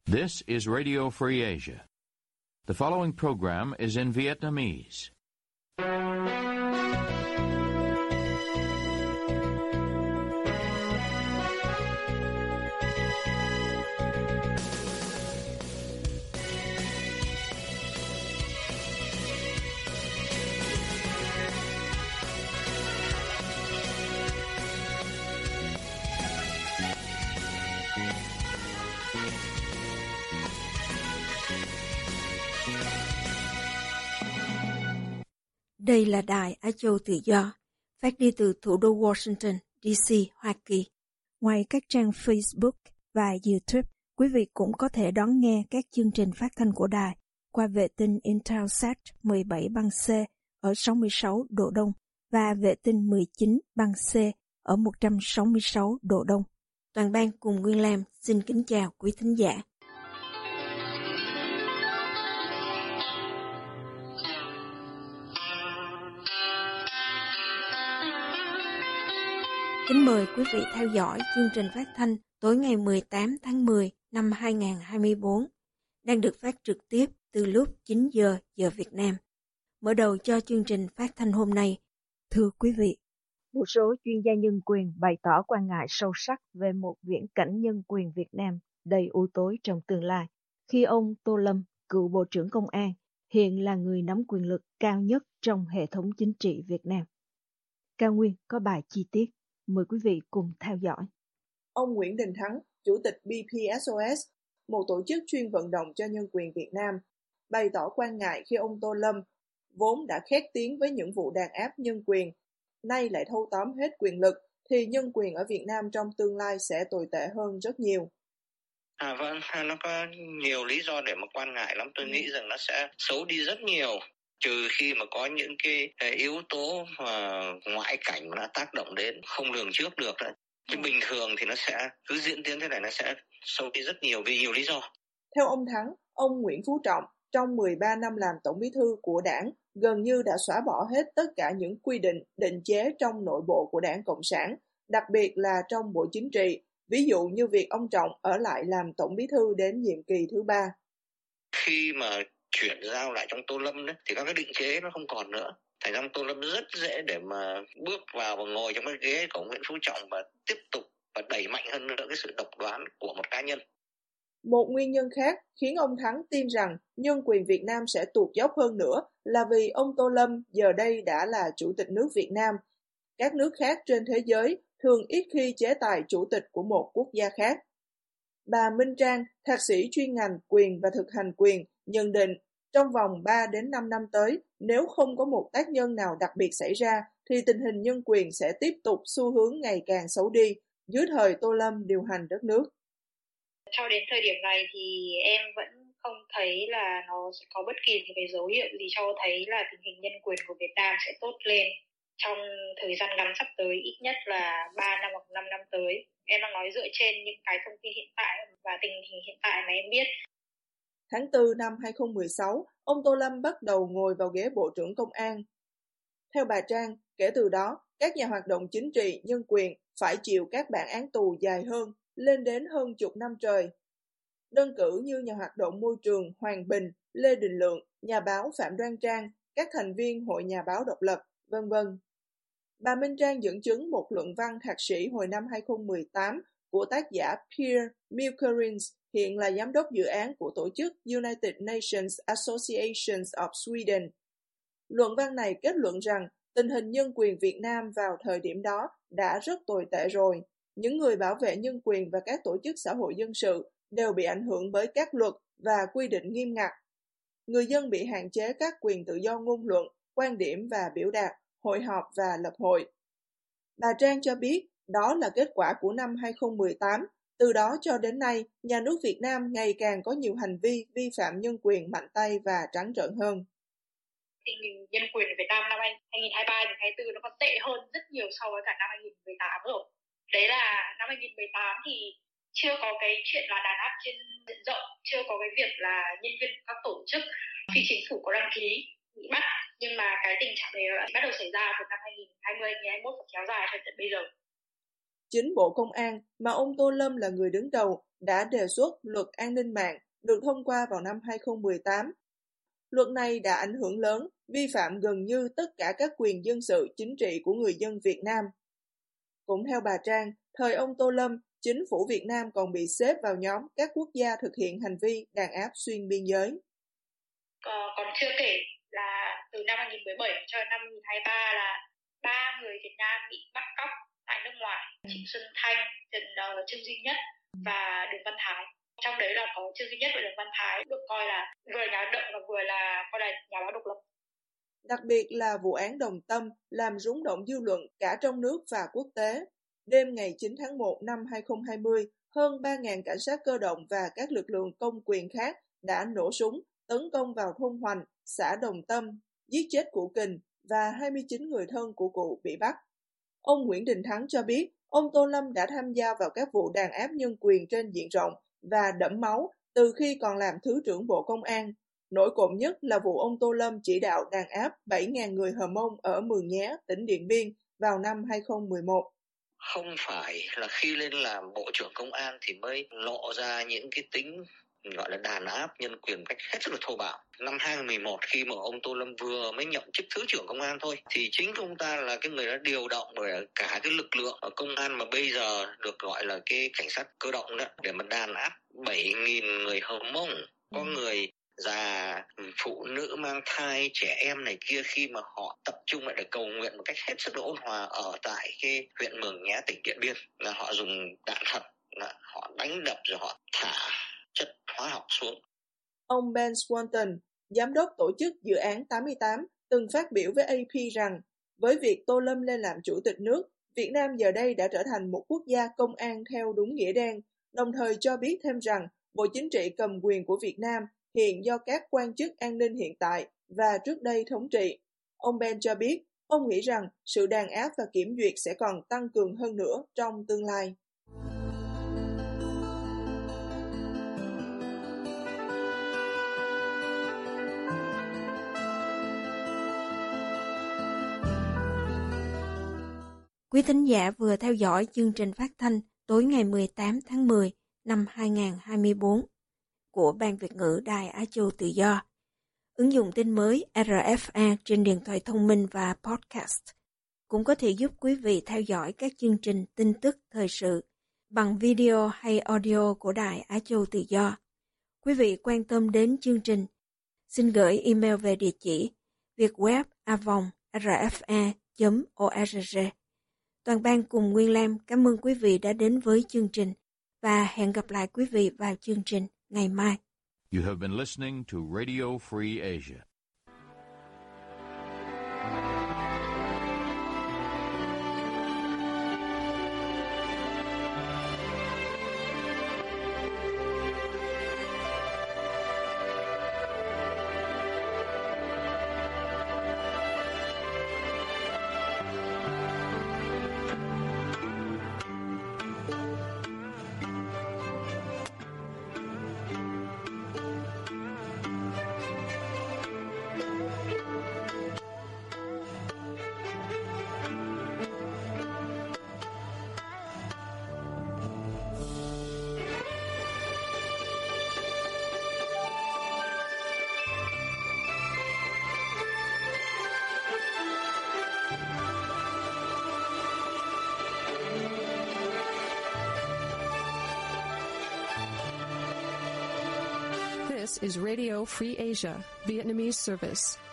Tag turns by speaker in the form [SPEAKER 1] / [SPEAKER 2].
[SPEAKER 1] This is Radio Free Asia. The following program is in Vietnamese.
[SPEAKER 2] Đây là Đài Á Châu Tự Do, phát đi từ thủ đô Washington, D.C., Hoa Kỳ. Ngoài các trang Facebook và YouTube, quý vị cũng có thể đón nghe các chương trình phát thanh của đài qua vệ tinh Intelsat 17 băng C ở 66 độ Đông và vệ tinh 19 băng C ở 166 độ Đông. Toàn ban cùng Nguyên Lam xin kính chào quý thính giả. Kính mời quý vị theo dõi chương trình phát thanh tối ngày 18 tháng 10 năm 2024, đang được phát trực tiếp từ lúc 9 giờ giờ Việt Nam. Mở đầu cho chương trình phát thanh hôm nay, thưa quý vị, một số chuyên gia nhân quyền bày tỏ quan ngại sâu sắc về một viễn cảnh nhân quyền Việt Nam đầy u tối trong tương lai, khi ông Tô Lâm, cựu Bộ trưởng Công an, hiện là người nắm quyền lực cao nhất trong hệ thống chính trị Việt Nam. Cao Nguyên có bài chi tiết. Mời quý vị cùng theo dõi.
[SPEAKER 3] Ông Nguyễn Đình Thắng, Chủ tịch BPSOS, một tổ chức chuyên vận động cho nhân quyền Việt Nam, bày tỏ quan ngại khi ông Tô Lâm, vốn đã khét tiếng với những vụ đàn áp nhân quyền, nay lại thâu tóm hết quyền lực, thì nhân quyền ở Việt Nam trong tương lai sẽ tồi tệ hơn rất nhiều.
[SPEAKER 4] Vâng, nó có nhiều lý do để mà quan ngại lắm. Tôi nghĩ rằng nó sẽ xấu đi rất nhiều, trừ khi mà có những cái yếu tố mà ngoại cảnh mà nó tác động đến không lường trước được đấy. Chứ bình thường thì nó sẽ cứ diễn tiến thế này, nó sẽ xấu đi rất nhiều vì nhiều lý do.
[SPEAKER 3] Theo ông Thắng, ông Nguyễn Phú Trọng trong 13 năm làm Tổng Bí thư của Đảng gần như đã xóa bỏ hết tất cả những quy định, định chế trong nội bộ của Đảng Cộng sản, đặc biệt là trong Bộ Chính trị, ví dụ như việc ông Trọng ở lại làm Tổng Bí thư đến nhiệm kỳ thứ 3.
[SPEAKER 4] Khi mà chuyển giao lại trong Tô Lâm đấy, thì các cái định chế nó không còn nữa. Thành ra Tô Lâm rất dễ để mà bước vào và ngồi trong cái ghế của Nguyễn Phú Trọng và tiếp tục và đẩy mạnh hơn nữa cái sự độc đoán của một cá nhân.
[SPEAKER 3] Một nguyên nhân khác khiến ông Thắng tin rằng nhân quyền Việt Nam sẽ tụt dốc hơn nữa là vì ông Tô Lâm giờ đây đã là Chủ tịch nước Việt Nam. Các nước khác trên thế giới thường ít khi chế tài chủ tịch của một quốc gia khác. Bà Minh Trang, thạc sĩ chuyên ngành quyền và thực hành quyền, nhận định trong vòng 3 đến 5 năm tới, nếu không có một tác nhân nào đặc biệt xảy ra, thì tình hình nhân quyền sẽ tiếp tục xu hướng ngày càng xấu đi dưới thời Tô Lâm điều hành đất nước.
[SPEAKER 5] Cho đến thời điểm này thì em vẫn không thấy là nó sẽ có bất kỳ một cái dấu hiệu gì cho thấy là tình hình nhân quyền của Việt Nam sẽ tốt lên trong thời gian ngắn sắp tới, ít nhất là 3 năm hoặc 5 năm tới. Em đang nói dựa trên những cái thông tin hiện tại và tình hình hiện tại mà em biết.
[SPEAKER 3] Tháng 4 năm 2016, ông Tô Lâm bắt đầu ngồi vào ghế Bộ trưởng Công an. Theo bà Trang, kể từ đó, các nhà hoạt động chính trị, nhân quyền phải chịu các bản án tù dài hơn, lên đến hơn chục năm trời. Đơn cử như nhà hoạt động môi trường Hoàng Bình, Lê Đình Lượng, nhà báo Phạm Đoan Trang, các thành viên Hội Nhà báo độc lập, v.v. Bà Minh Trang dẫn chứng một luận văn thạc sĩ hồi năm 2018 của tác giả Pierre Milkerins, hiện là giám đốc dự án của tổ chức United Nations Association of Sweden. Luận văn này kết luận rằng tình hình nhân quyền Việt Nam vào thời điểm đó đã rất tồi tệ rồi. Những người bảo vệ nhân quyền và các tổ chức xã hội dân sự đều bị ảnh hưởng bởi các luật và quy định nghiêm ngặt. Người dân bị hạn chế các quyền tự do ngôn luận, quan điểm và biểu đạt, hội họp và lập hội. Bà Trang cho biết đó là kết quả của năm 2018. Từ đó cho đến nay, nhà nước Việt Nam ngày càng có nhiều hành vi vi phạm nhân quyền mạnh tay và trắng trợn hơn.
[SPEAKER 5] Tình hình nhân quyền ở Việt Nam năm 2023-2024 nó còn tệ hơn rất nhiều so với cả năm 2018 rồi. Đấy là năm 2018 thì chưa có cái chuyện là đàn áp trên diện rộng, chưa có cái việc là nhân viên các tổ chức phi chính phủ có đăng ký bị bắt, nhưng mà cái tình trạng này bắt đầu xảy ra từ năm 2020-2021 và kéo dài cho tận bây giờ.
[SPEAKER 3] Chính Bộ Công an mà ông Tô Lâm là người đứng đầu đã đề xuất luật an ninh mạng được thông qua vào năm 2018. Luật này đã ảnh hưởng lớn, vi phạm gần như tất cả các quyền dân sự chính trị của người dân Việt Nam. Cũng theo bà Trang, thời ông Tô Lâm, chính phủ Việt Nam còn bị xếp vào nhóm các quốc gia thực hiện hành vi đàn áp xuyên biên giới.
[SPEAKER 5] Còn chưa kể là từ năm 2017 cho đến năm 2023 là 3 người Việt Nam bị bắt cóc tại nước ngoài, Trịnh Xuân Thanh, Trương Duy Nhất và Đường Văn Thái. Trong đấy là có Trương Duy Nhất và Đường Văn Thái được coi là vừa nhà động và vừa là coi là nhà báo độc lập.
[SPEAKER 3] Đặc biệt là vụ án Đồng Tâm làm rúng động dư luận cả trong nước và quốc tế. Đêm ngày 9 tháng 1 năm 2020, hơn 3.000 cảnh sát cơ động và các lực lượng công quyền khác đã nổ súng, tấn công vào thôn Hoành, xã Đồng Tâm, giết chết cụ Kình và 29 người thân của cụ bị bắt. Ông Nguyễn Đình Thắng cho biết, ông Tô Lâm đã tham gia vào các vụ đàn áp nhân quyền trên diện rộng và đẫm máu từ khi còn làm Thứ trưởng Bộ Công an. Nổi cộm nhất là vụ ông Tô Lâm chỉ đạo đàn áp 7.000 người Hờ Mông ở Mường Nhé, tỉnh Điện Biên vào năm 2011.
[SPEAKER 4] Không phải là khi lên làm Bộ trưởng Công an thì mới lộ ra những cái tính gọi là đàn áp nhân quyền cách hết sức là thô bạo. Năm 2011 khi mà ông Tô Lâm vừa mới nhậm chức Thứ trưởng Công an thôi thì chính ông ta là cái người đã điều động bởi cả cái lực lượng ở công an mà bây giờ được gọi là cái cảnh sát cơ động đó để mà đàn áp 7.000 người Hờ Mông. Có người già, phụ nữ mang thai, trẻ em này kia khi mà họ tập trung lại để cầu nguyện một cách hết sức ôn hòa ở tại cái huyện Mường Nhé, tỉnh Điện Biên, là họ dùng đạn thật, là họ đánh đập rồi họ thả chất hóa học xuống.
[SPEAKER 3] Ông Ben Swanton, giám đốc tổ chức dự án 88, từng phát biểu với AP rằng với việc Tô Lâm lên làm chủ tịch nước, Việt Nam giờ đây đã trở thành một quốc gia công an theo đúng nghĩa đen, đồng thời cho biết thêm rằng Bộ Chính trị cầm quyền của Việt Nam hiện do các quan chức an ninh hiện tại và trước đây thống trị. Ông Ben cho biết, ông nghĩ rằng sự đàn áp và kiểm duyệt sẽ còn tăng cường hơn nữa trong tương lai.
[SPEAKER 2] Quý thính giả vừa theo dõi chương trình phát thanh tối ngày 18 tháng 10 năm 2024 của Ban Việt ngữ Đài Á Châu Tự Do. Ứng dụng tin mới RFA trên điện thoại thông minh và podcast cũng có thể giúp quý vị theo dõi các chương trình tin tức thời sự bằng video hay audio của Đài Á Châu Tự Do. Quý vị quan tâm đến chương trình, xin gửi email về địa chỉ vietweb@rfa.org. Toàn ban cùng Nguyên Lam cảm ơn quý vị đã đến với chương trình và hẹn gặp lại quý vị vào chương trình ngày mai.
[SPEAKER 1] You have been listening to Radio Free Asia.
[SPEAKER 6] This is Radio Free Asia, Vietnamese service.